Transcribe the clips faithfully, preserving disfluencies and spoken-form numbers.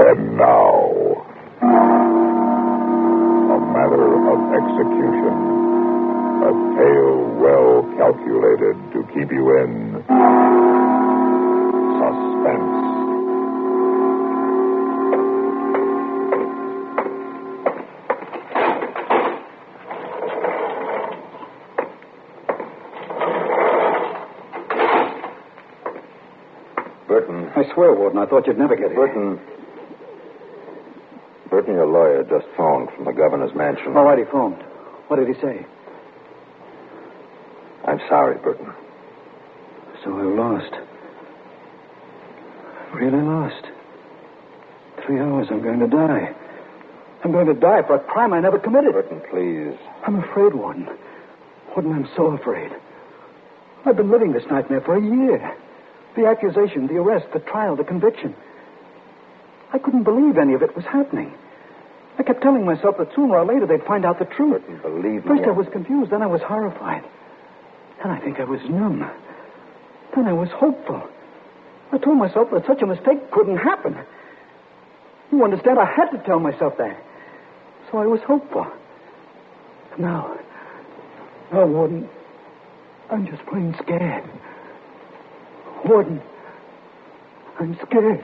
And now, a matter of execution. A tale well calculated to keep you in suspense. Burton. I swear, Warden, I thought you'd never get here. Burton. Burton, your lawyer just phoned from the governor's mansion. All right, he phoned. What did he say? I'm sorry, Burton. So I lost. Really lost. Three hours, I'm going to die. I'm going to die for a crime I never committed. Burton, please. I'm afraid, Warden. Warden, I'm so afraid. I've been living this nightmare for a year. The accusation, the arrest, the trial, the conviction. I couldn't believe any of it was happening. I kept telling myself that sooner or later they'd find out the truth. Burton, believe me. First I was confused, then I was horrified. Then I think I was numb. Then I was hopeful. I told myself that such a mistake couldn't happen. You understand? I had to tell myself that. So I was hopeful. But now, now, Warden, I'm just plain scared. Warden, I'm scared.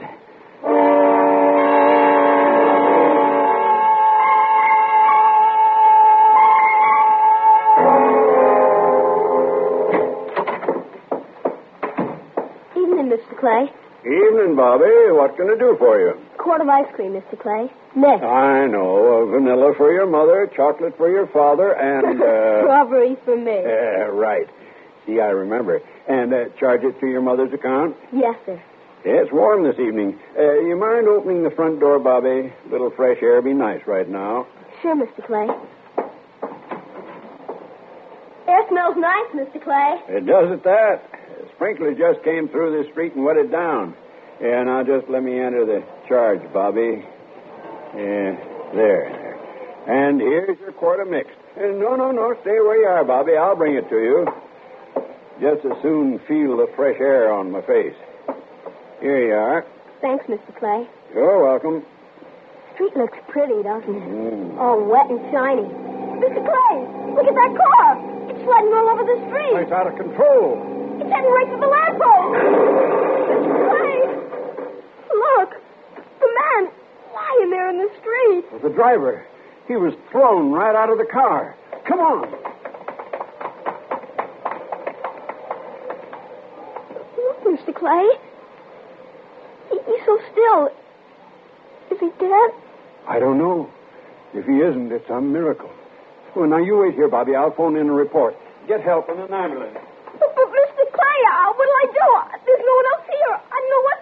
Evening, Mister Clay. Evening, Bobby. What can I do for you? Quart of ice cream, Mister Clay. Next. I know. Uh, vanilla for your mother, chocolate for your father, and, uh... Strawberries for me. Uh, right. See, I remember. And uh, charge it to your mother's account? Yes, sir. Yeah, it's warm this evening. Uh, you mind opening the front door, Bobby? A little fresh air be nice right now. Sure, Mister Clay. Air smells nice, Mister Clay. It does at that. A sprinkler just came through the street and wet it down. Yeah, now just let me enter the charge, Bobby. Yeah, there. And here's your quart of mixed. Uh, no, no, no, stay where you are, Bobby. I'll bring it to you. Just as soon feel the fresh air on my face. Here you are. Thanks, Mister Clay. You're welcome. Street looks pretty, doesn't it? Mm. All wet and shiny. Mister Clay, look at that car. It's sledding all over the street. It's out of control. It's heading right for the lamppost. Mister Clay, look. The man lying there in the street. Well, the driver. He was thrown right out of the car. Come on. Look, Mister Clay. He, he's so still. Is he dead? I don't know. If he isn't, it's a miracle. Well, now you wait here, Bobby. I'll phone in a report. Get help in an ambulance. But, but Mister Clay, uh, what'll I do? There's no one else here. I don't know what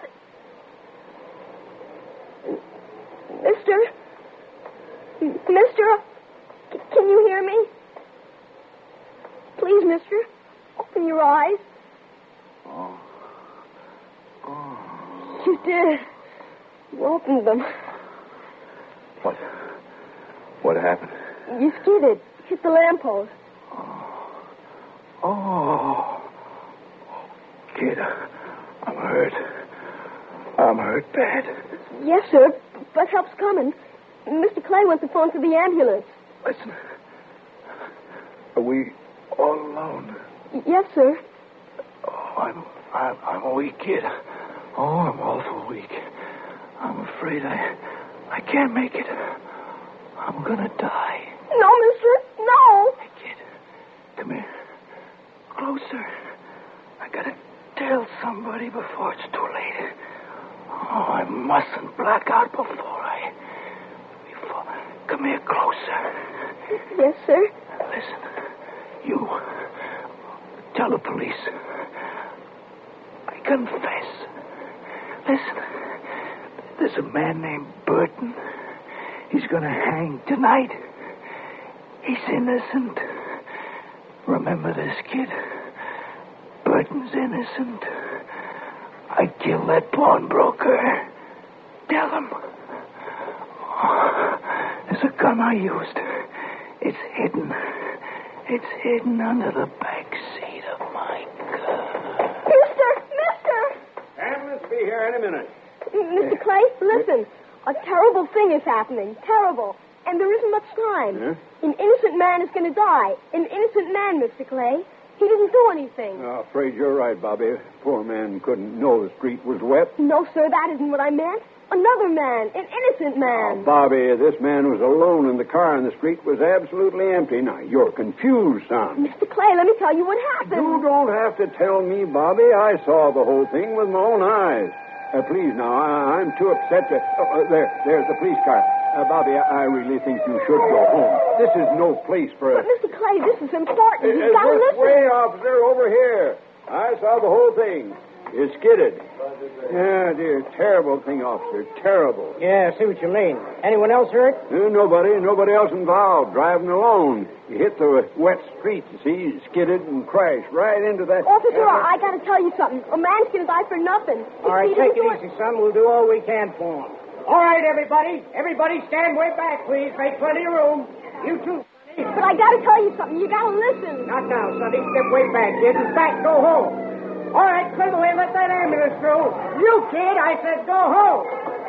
to... Mister? Mister? C- can you hear me? Please, mister, open your eyes. Oh. Oh. You did. You opened them. What? What happened? You skidded. Hit the lamppost. Oh. Kid, I'm hurt. I'm hurt bad. Yes, sir, but help's coming. Mister Clay wants to phone for the ambulance. Listen. Are we all alone? Y- yes, sir. Oh, I'm, I'm, I'm a weak kid. Oh, I'm awful weak. I'm afraid I, I can't make it. I'm gonna die. No, mister, no. Hey, kid, come here. Closer. I gotta tell somebody before it's too late. Oh, I mustn't black out before I... Before... Come here closer. Yes, sir. Listen, you... Tell the police. I confess. Listen, there's a man named Burton. He's gonna hang tonight. He's innocent. Remember this, kid? Burton's innocent. I killed that pawnbroker. Tell him. Oh, there's a gun I used. It's hidden. It's hidden under the back seat of my car. Mister, mister. Ambulance will be here any minute. Mister Clay, listen. A terrible thing is happening. Terrible. And there isn't much time. Huh? An innocent man is going to die. An innocent man, Mister Clay. He didn't do anything. I'm afraid you're right, Bobby. Poor man couldn't know the street was wet. No, sir, that isn't what I meant. Another man. An innocent man. Oh, Bobby, this man was alone in the car and the street was absolutely empty. Now, you're confused, son. Mister Clay, let me tell you what happened. You don't have to tell me, Bobby. I saw the whole thing with my own eyes. Uh, please, now, I- I'm too upset to... Oh, uh, there, there's the police car. Uh, Bobby, I-, I really think you should go home. This is no place for a... But, Mister Clay, this is important. Uh, You've got to this listen. way, officer, over here. I saw the whole thing. It skidded. Yeah, dear. Terrible thing, officer. Terrible. Yeah, I see what you mean. Anyone else hurt? Uh, nobody. Nobody else involved. Driving alone. He hit the wet street, you see. Skidded and crashed right into that... Officer, uh, I got to tell you something. A man's going to die for nothing. All right, He take didn't it do easy, son. We'll do all we can for him. All right, everybody. Everybody stand way back, please. Make plenty of room. You too, Sonny. But I got to tell you something. You got to listen. Not now, Sonny. Step way back, kid. In fact, go home. All right, clear the way. Let that ambulance through. You, kid, I said go home.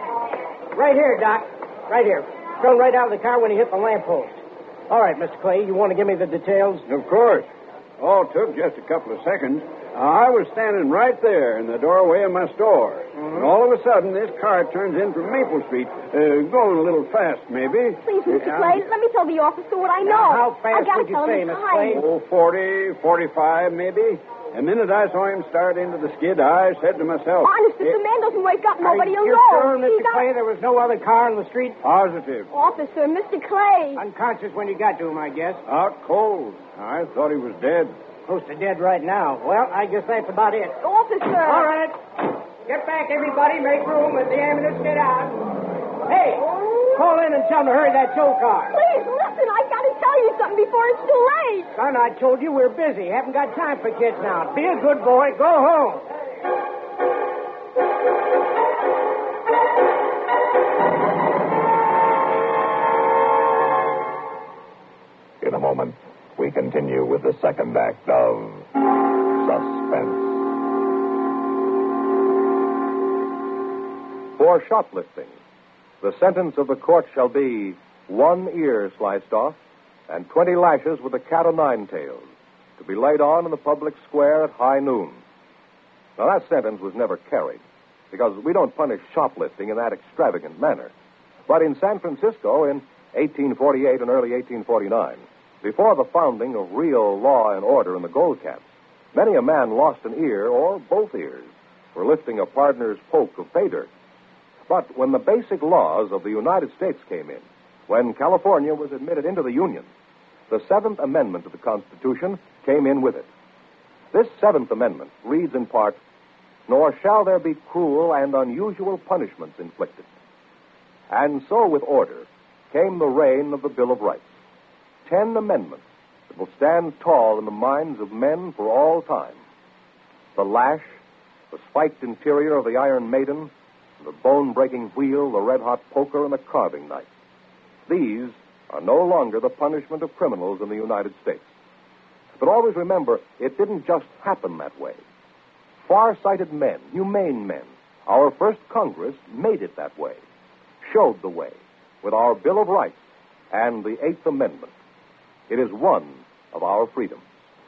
Right here, Doc. Right here. Thrown right out of the car when he hit the lamppost. All right, Mister Clay, you want to give me the details? Of course. All took just a couple of seconds. I was standing right there in the doorway of my store. Mm-hmm. And all of a sudden, this car turns in from Maple Street, uh, going a little fast, maybe. Please, Mister Uh, Clay, let me tell the officer what I know. Now, how I fast gotta would you tell say, him Miss it's Clay? time. Oh, forty, forty-five, maybe. The minute I saw him start into the skid, I said to myself... Honest, if "Eh, the man doesn't wake up, nobody Are will you know. sure, Mister He got- Clay, there was no other car on the street? Positive. Officer, Mister Clay. Unconscious when you got to him, I guess. Out cold. I thought he was dead. Close to dead right now. Well, I guess that's about it. Officer. All right. Get back, everybody. Make room. Let the ambulance get out. Hey, call in and tell them to hurry that tow car. Please, listen. I got to tell you something before it's too late. Son, I told you we're busy. Haven't got time for kids now. Be a good boy. Go home. In a moment, we continue with the second act of Suspense. For shoplifting, the sentence of the court shall be one ear sliced off and twenty lashes with a cat o' nine tails, to be laid on in the public square at high noon. Now, that sentence was never carried, because we don't punish shoplifting in that extravagant manner. But in San Francisco in eighteen forty-eight and early eighteen forty-nine, before the founding of real law and order in the Gold Camps, many a man lost an ear or both ears for lifting a partner's poke of pay dirt. But when the basic laws of the United States came in, when California was admitted into the Union, the Seventh Amendment to the Constitution came in with it. This Seventh Amendment reads in part, "Nor shall there be cruel and unusual punishments inflicted." And so, with order, came the reign of the Bill of Rights. Ten amendments that will stand tall in the minds of men for all time. The lash, the spiked interior of the Iron Maiden, the bone-breaking wheel, the red-hot poker, and the carving knife. These are no longer the punishment of criminals in the United States. But always remember, it didn't just happen that way. Far-sighted men, humane men, our first Congress made it that way, showed the way, with our Bill of Rights and the Eighth Amendment. It is one of our freedoms.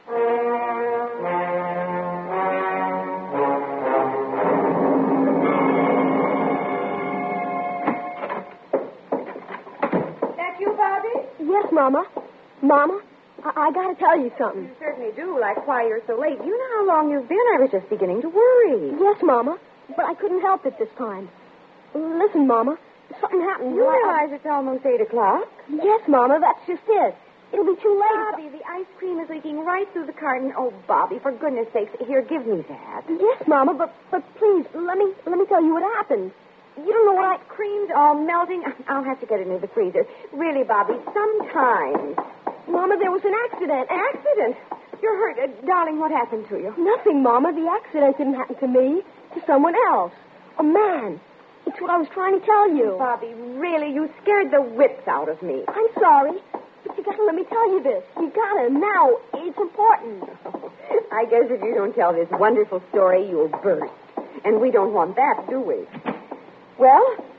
That you, Bobby? Yes, Mama. Mama, I, I got to tell you something. You certainly do, like why you're so late. You know how long you've been. I was just beginning to worry. Yes, Mama, but I couldn't help it this time. Listen, Mama, something happened. You I- realize it's almost eight o'clock? Yes, Mama, that's just it. It'll be too late. Bobby, the ice cream is leaking right through the carton. Oh, Bobby, for goodness sakes, here, give me that. Yes, Mama, but but please let me let me tell you what happened. You don't know what I. Ice cream's all melting. I'll have to get it into the freezer. Really, Bobby, sometimes. Mama, there was an accident. An accident? You're hurt. Uh, darling, what happened to you? Nothing, Mama. The accident didn't happen to me. To someone else. A man. It's what I was trying to tell you. Bobby, really, you scared the wits out of me. I'm sorry, but you gotta let me tell you this. You gotta. Now, it's important. I guess if you don't tell this wonderful story, you'll burst. And we don't want that, do we? Well,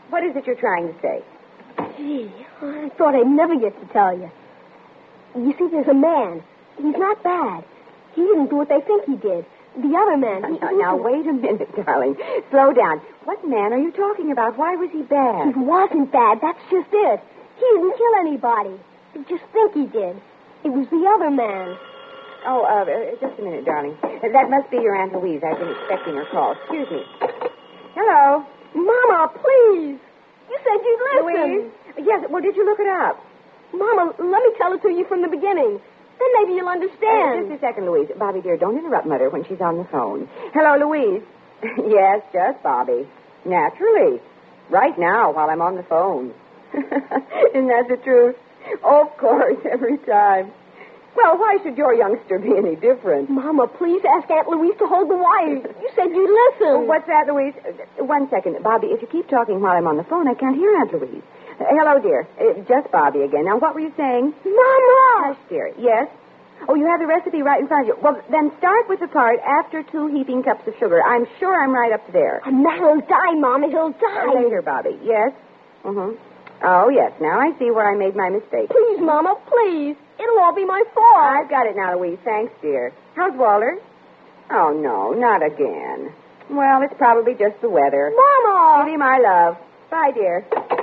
What is it you're trying to say? Gee, I thought I'd never get to tell you. You see, there's a man. He's not bad. He didn't do what they think he did. The other man... He, now, now, wait a minute, darling. Slow down. What man are you talking about? Why was he bad? He wasn't bad. That's just it. He didn't kill anybody. They just think he did. It was the other man. Oh, uh, just a minute, darling. That must be your Aunt Louise. I've been expecting her call. Excuse me. Hello. Mama, please. You said you'd listen. Louise? Yes, well, did you look it up? Mama, let me tell it to you from the beginning. Then maybe you'll understand. Uh, just a second, Louise. Bobby, dear, don't interrupt Mother when she's on the phone. Hello, Louise. Yes, just Bobby. Naturally. Right now, while I'm on the phone. Isn't that the truth? Oh, of course, every time. Well, why should your youngster be any different? Mama, please ask Aunt Louise to hold the wire. You said you'd listen. Oh, what's that, Louise? Uh, one second. Bobby, if you keep talking while I'm on the phone, I can't hear Aunt Louise. Uh, hello, dear. Uh, just Bobby again. Now, what were you saying? Mama! Hush, dear. Yes? Oh, you have the recipe right in front of you. Well, then start with the part after two heaping cups of sugar. I'm sure I'm right up to there. And now he'll die, Mama. He'll die. Uh, later, Bobby. Yes? Mm-hmm. Oh, yes. Now I see where I made my mistake. Please, Mama, please. It'll all be my fault. I've got it now, Louise. Thanks, dear. How's Walter? Oh, no, not again. Well, it's probably just the weather. Mama! Give him my love. Bye, dear.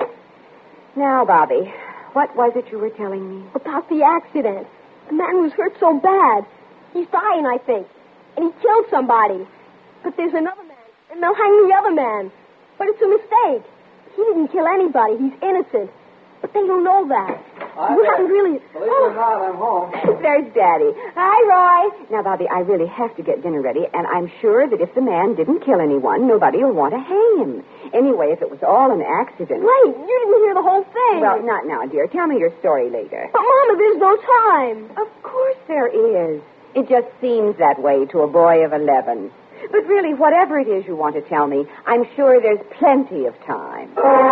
Now, Bobby, what was it you were telling me? About the accident. The man was hurt so bad. He's dying, I think. And he killed somebody. But there's another man, and they'll hang the other man. But it's a mistake. He didn't kill anybody. He's innocent. But they don't know that. Hi you there. haven't really... Believe it or not, I'm home. There's Daddy. Hi, Roy. Now, Bobby, I really have to get dinner ready, and I'm sure that if the man didn't kill anyone, nobody will want to hang him. Anyway, if it was all an accident... Wait, you didn't hear the whole thing. Well, not now, dear. Tell me your story later. But, Mama, there's no time. Of course there is. It just seems that way to a boy of eleven. But really, whatever it is you want to tell me, I'm sure there's plenty of time.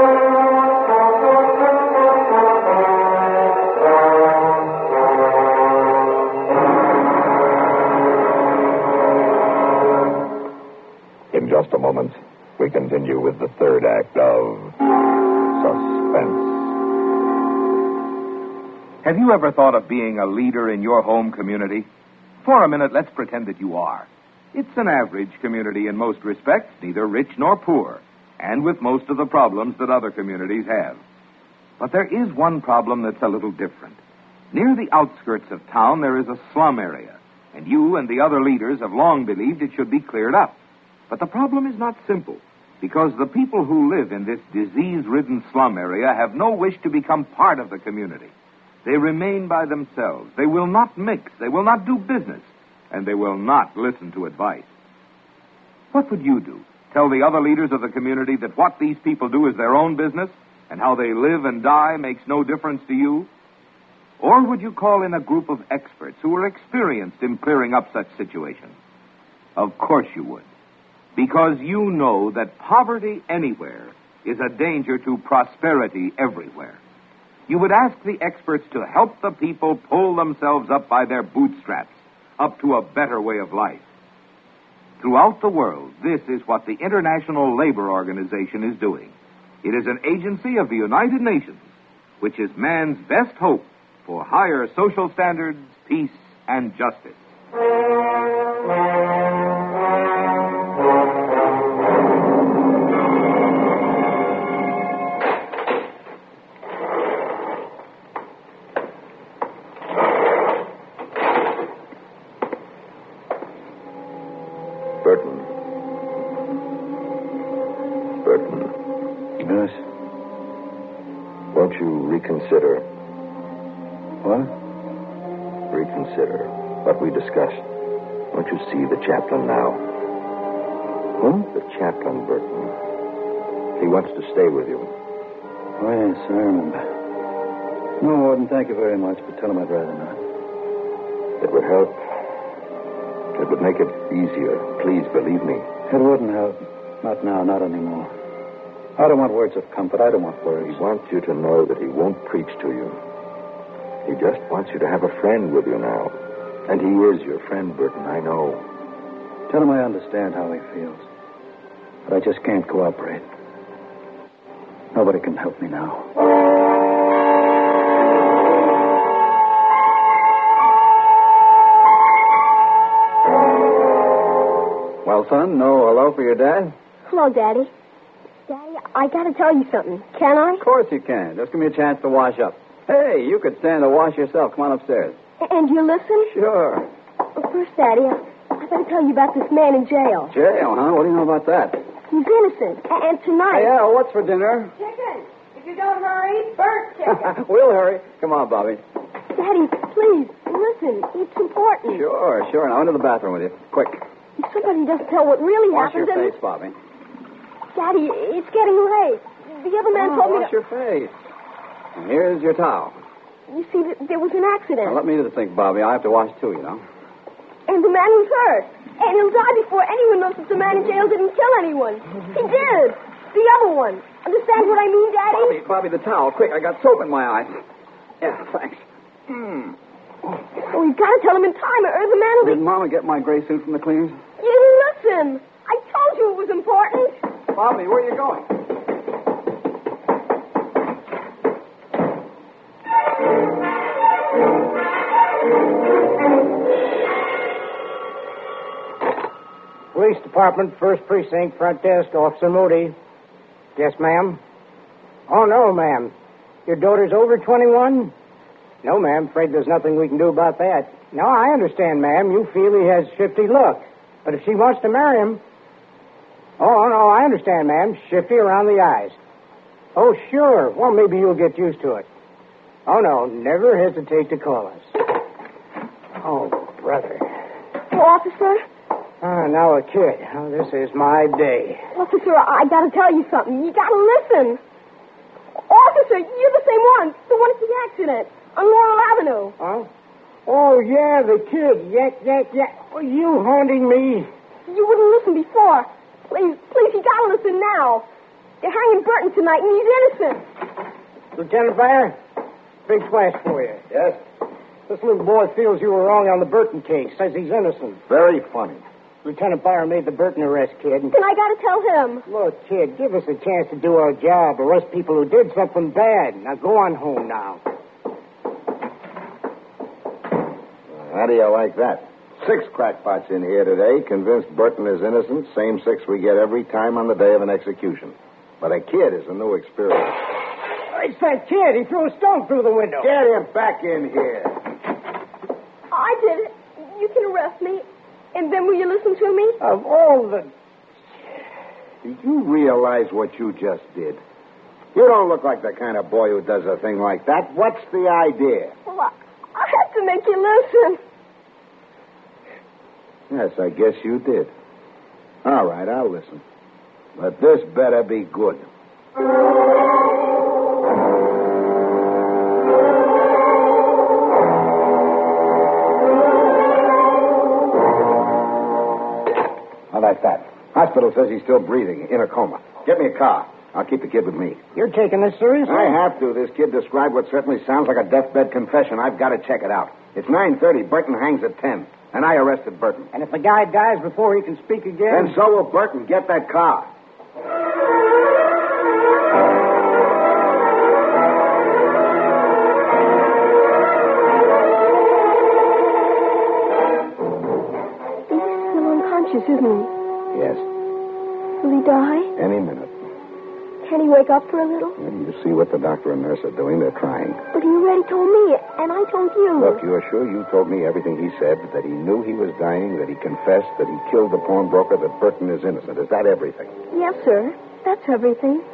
In just a moment, we continue with the third act of Suspense. Have you ever thought of being a leader in your home community? For a minute, let's pretend that you are. It's an average community in most respects, neither rich nor poor, and with most of the problems that other communities have. But there is one problem that's a little different. Near the outskirts of town, there is a slum area, and you and the other leaders have long believed it should be cleared up. But the problem is not simple, because the people who live in this disease-ridden slum area have no wish to become part of the community. They remain by themselves. They will not mix. They will not do business. And they will not listen to advice. What would you do? Tell the other leaders of the community that what these people do is their own business, and how they live and die makes no difference to you? Or would you call in a group of experts who are experienced in clearing up such situations? Of course you would. Because you know that poverty anywhere is a danger to prosperity everywhere. You would ask the experts to help the people pull themselves up by their bootstraps, up to a better way of life. Throughout the world, this is what the International Labor Organization is doing. It is an agency of the United Nations, which is man's best hope for higher social standards, peace, and justice. Burton. Burton. Yes? Won't you reconsider? What? Reconsider what we discussed. Won't you see the chaplain now? Who? The chaplain, Burton. He wants to stay with you. Oh, yes, I remember. No, Warden, thank you very much, but tell him I'd rather not. It would help. It would make it easier. Please believe me. It wouldn't help. Not now, not anymore. I don't want words of comfort. I don't want words. He wants you to know that he won't preach to you. He just wants you to have a friend with you now. And he is your friend, Burton, I know. Tell him I understand how he feels. But I just can't cooperate. Nobody can help me now. Well, son, no hello for your dad? Hello, Daddy. Daddy, I gotta tell you something. Can I? Of course you can. Just give me a chance to wash up. Hey, you could stand to wash yourself. Come on upstairs. And you listen? Sure. Well, first, Daddy, I, I gotta tell you about this man in jail. Jail, huh? What do you know about that? He's innocent. A- And tonight... Hey, Al, what's for dinner? Chicken. If you don't hurry, burnt chicken. We'll hurry. Come on, Bobby. Daddy, please, listen. It's important. Sure, sure. Now into the bathroom with you. Quick. If somebody doesn't tell what really Wash your happened... face, Bobby. Daddy, it's getting late. The other man Oh, told me wash to... your face. And here's your towel. You see, th- there was an accident. Now, let me do the thing, Bobby. I have to wash, too, you know. And the man was hurt. And he'll die before anyone knows that the man in jail didn't kill anyone. He did. The other one. Understand what I mean, Daddy? Bobby, Bobby, the towel. Quick, I got soap in my eyes. Yeah, thanks. Hmm. Oh, you've got to tell him in time, or the man will be... Did Mama get my gray suit from the cleaners? You didn't listen. I told you it was important. Bobby, where are you going? Police Department, First Precinct, Front Desk, Officer Moody. Yes, ma'am? Oh, no, ma'am. Your daughter's over twenty-one? No, ma'am. Afraid there's nothing we can do about that. No, I understand, ma'am. You feel he has shifty look. But if she wants to marry him... Oh, no, I understand, ma'am. Shifty around the eyes. Oh, sure. Well, maybe you'll get used to it. Oh, no. Never hesitate to call us. Oh, brother. Oh, officer? Ah, now a kid. Oh, this is my day. Officer, I got to tell you something. You got to listen. Officer, you're the same one. The one at the accident on Laurel Avenue. Huh? Oh, yeah, the kid. Yank, yank, yank. Oh, you haunting me. You wouldn't listen before. Please, please, you got to listen now. They're hanging Burton tonight, and he's innocent. Lieutenant Bayer, big flash for you. Yes? This little boy feels you were wrong on the Burton case. Says he's innocent. Very funny. Lieutenant Bayer made the Burton arrest, kid. Then I got to tell him. Look, kid, give us a chance to do our job. Arrest people who did something bad. Now, go on home now. How do you like that? Six crackpots in here today, convinced Burton is innocent. Same six we get every time on the day of an execution. But a kid is a new experience. It's that kid. He threw a stone through the window. Get him back in here. I did it. You can arrest me. And then will you listen to me? Of all the... Do you realize what you just did? You don't look like the kind of boy who does a thing like that. What's the idea? Well, I, I have to make you listen. Yes, I guess you did. All right, I'll listen. But this better be good. How like that? Hospital says he's still breathing, in a coma. Get me a car. I'll keep the kid with me. You're taking this seriously? I have to. This kid described what certainly sounds like a deathbed confession. I've got to check it out. It's nine thirty. Burton hangs at ten. And I arrested Burton. And if the guy dies before he can speak again... Then so will Burton. Get that car. He's still unconscious, isn't he? Yes. Will he die? Any minute. Can he wake up for a little? You see what the doctor and nurse are doing. They're trying. But he already told me, and I told you. Look, you are sure you told me everything he said, that he knew he was dying, that he confessed, that he killed the pawnbroker, that Burton is innocent. Is that everything? Yes, sir. That's everything.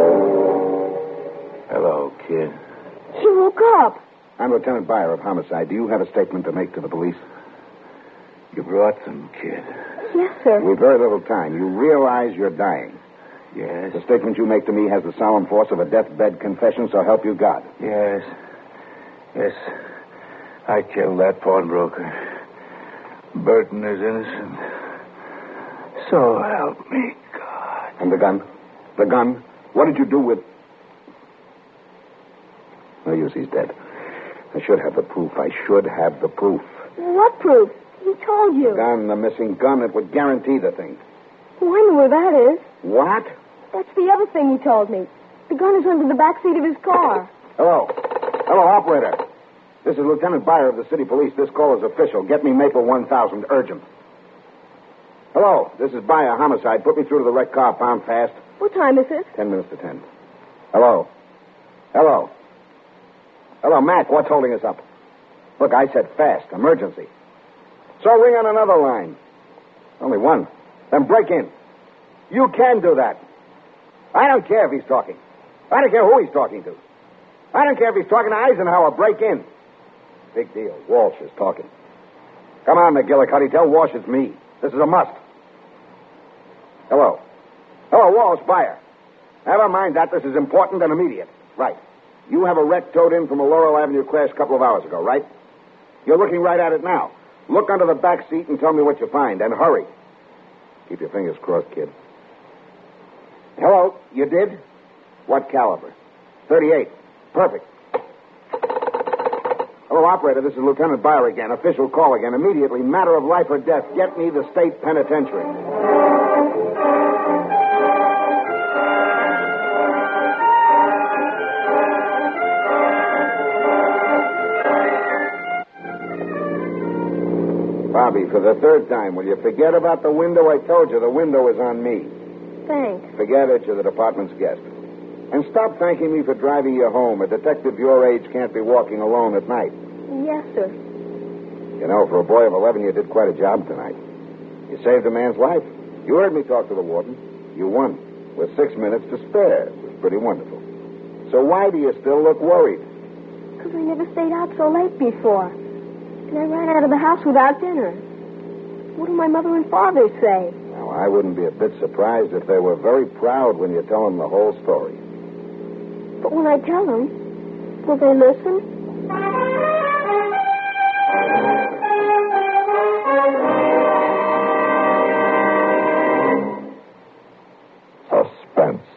Hello, kid. He woke up. I'm Lieutenant Bayer of Homicide. Do you have a statement to make to the police? You brought them, kid. Yes, sir. We've very little time. You realize you're dying. Yes. The statement you make to me has the solemn force of a deathbed confession, so help you God. Yes. Yes. I killed that pawnbroker. Burton is innocent. So help me, God. And the gun? The gun? What did you do with... No use, he's dead. I should have the proof. I should have the proof. What proof? He told you. The gun, the missing gun, it would guarantee the thing. Oh, I know where that is. What? That's the other thing he told me. The gun is under the back seat of his car. Hello. Hello, operator. This is Lieutenant Byer of the city police. This call is official. Get me Maple one thousand. Urgent. Hello. This is Byer, homicide. Put me through to the wrecked car. Found fast. What time is it? Ten minutes to ten. Hello. Hello. Hello, Mac. What's holding us up? Look, I said fast. Emergency. So ring on another line. Only one. Then break in. You can do that. I don't care if he's talking. I don't care who he's talking to. I don't care if he's talking to Eisenhower. Break in. Big deal. Walsh is talking. Come on, McGillicuddy. Tell Walsh it's me. This is a must. Hello. Hello, Walsh, Byer. Never mind that. This is important and immediate. Right. You have a wreck towed in from a Laurel Avenue crash a couple of hours ago, right? You're looking right at it now. Look under the back seat and tell me what you find, and hurry. Keep your fingers crossed, kid. Hello, you did? What caliber? thirty-eight. Perfect. Hello, operator. This is Lieutenant Byer again. Official call again. Immediately. Matter of life or death. Get me the state penitentiary. Bobby, for the third time, will you forget about the window? I told you the window is on me. Thanks. Forget it. You're the department's guest. And stop thanking me for driving you home. A detective your age can't be walking alone at night. Yes, sir. You know, for a boy of eleven, you did quite a job tonight. You saved a man's life. You heard me talk to the warden. You won. With six minutes to spare. It was pretty wonderful. So why do you still look worried? Because I never stayed out so late before. And I ran out of the house without dinner. What do my mother and father say? Now, I wouldn't be a bit surprised if they were very proud when you tell them the whole story. But when I tell them, will they listen? Suspense.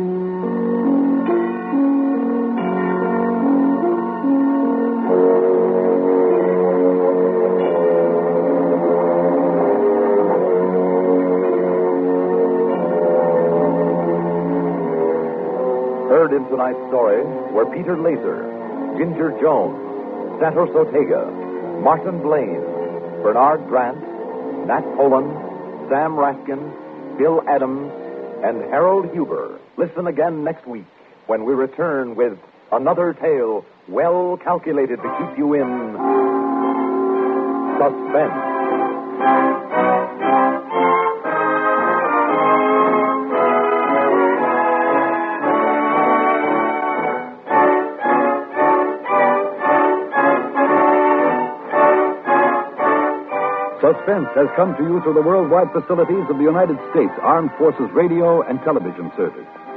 Heard in tonight's story were Peter Laser, Ginger Jones, Santos Ortega, Martin Blaine, Bernard Grant, Nat Poland, Sam Raskin, Bill Adams, and Harold Huber. Listen again next week when we return with another tale well calculated to keep you in suspense. Suspense has come to you through the worldwide facilities of the United States Armed Forces Radio and Television Service.